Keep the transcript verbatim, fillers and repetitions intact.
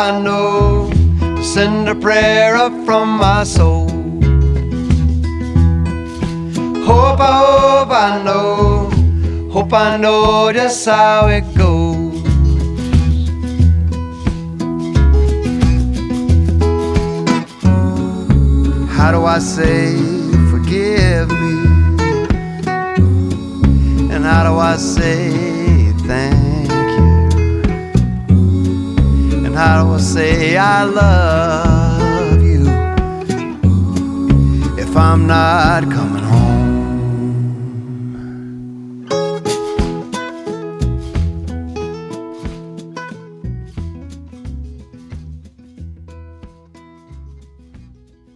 I know to send a prayer up from my soul. Hope, I hope I know, hope I know just how it goes. How do I say forgive me? And how do I say thank you? And how do I say I love you if I'm not coming